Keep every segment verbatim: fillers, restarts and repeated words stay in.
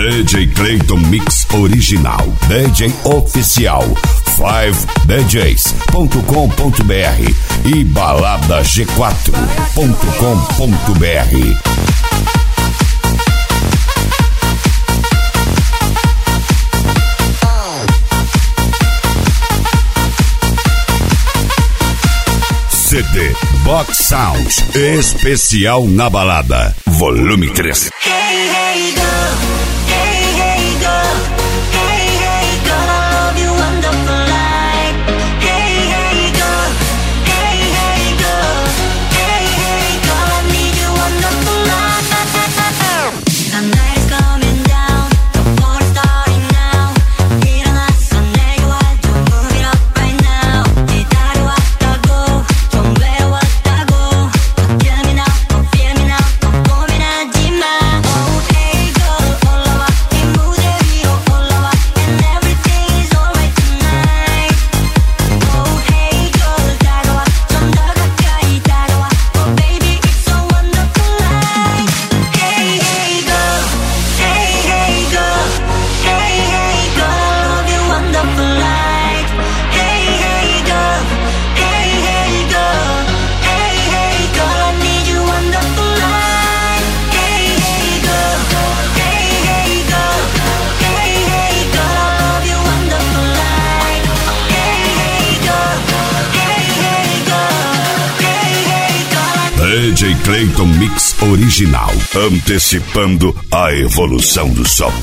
D J Clayton Mix Original, D J Oficial, five d js ponto com ponto b r e balada g quatro ponto com ponto b r. C D Box Sound especial na balada, volume três. Hey, hey, girl. Hey, hey, girl. Hey, hey, girl. I love you wonderful like. Hey, hey, girl. Hey, hey, girl. Hey, hey, girl. I need you wonderful like. The night is coming down. The war is starting now. 일어났어 내가 좀 move it up right now. 기다려왔다고 좀 외로웠다고. Feel me now, feel me now. 고민하지 마. Oh hey girl 올라와 이 무대 위로 올라와 and everything is alright tonight. Oh hey girl 다가와 좀 더 가까이 다가와. Oh baby it's so wonderful like. Hey hey girl, hey hey girl, hey hey girl I love you wonderful like. Hey hey girl, hey hey girl, hey hey girl I need you wonderful like. Hey hey girl, hey hey girl, hey hey girl I love you wonderful like. Hey hey girl, hey hey girl, hey hey girl I D J Clayton Mix Original, antecipando a evolução do som.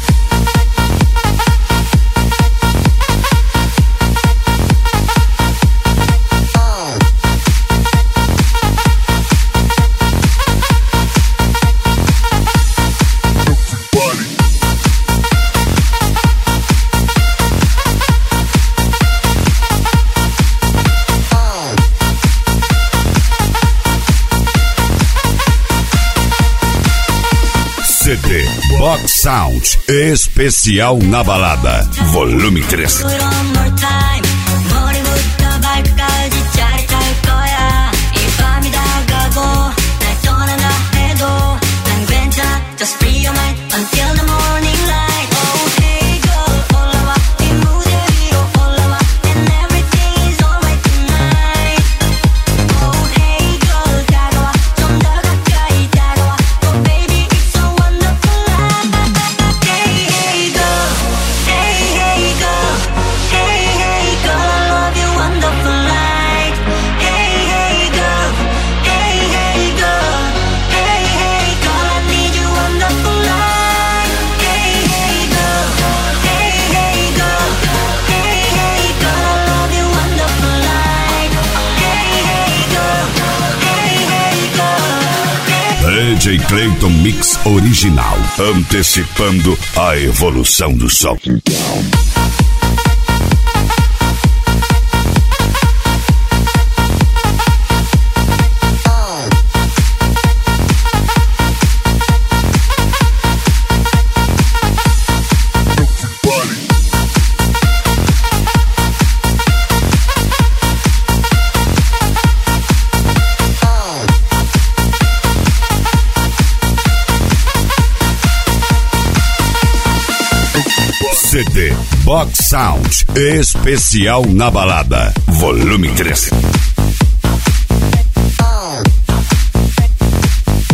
C D Box Sound especial na balada, volume três. Do it one more time. 머리부터 발끝까지 짜릿할 거야. 이 밤이 다가고 날 떠난다 해도 난 괜찮아. Just free your mind until the morning light. Oh hey girl 올라와 이 무대 위로 올라와 and everything is alright tonight. Oh hey girl 다가와 좀 더 가까이 다가와. Oh baby it's so wonderful like. Hey hey girl, hey hey girl, hey hey girl I love you wonderful like. Hey hey girl, hey hey girl, hey hey girl I need you wonderful like. Hey hey girl, hey hey girl, hey hey girl I love you wonderful like. Hey hey girl, hey hey girl. D J Clayton Mix Original, antecipando a evolução do som. C D Box Sound especial na balada, volume três.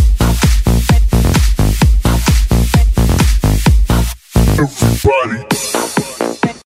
Everybody.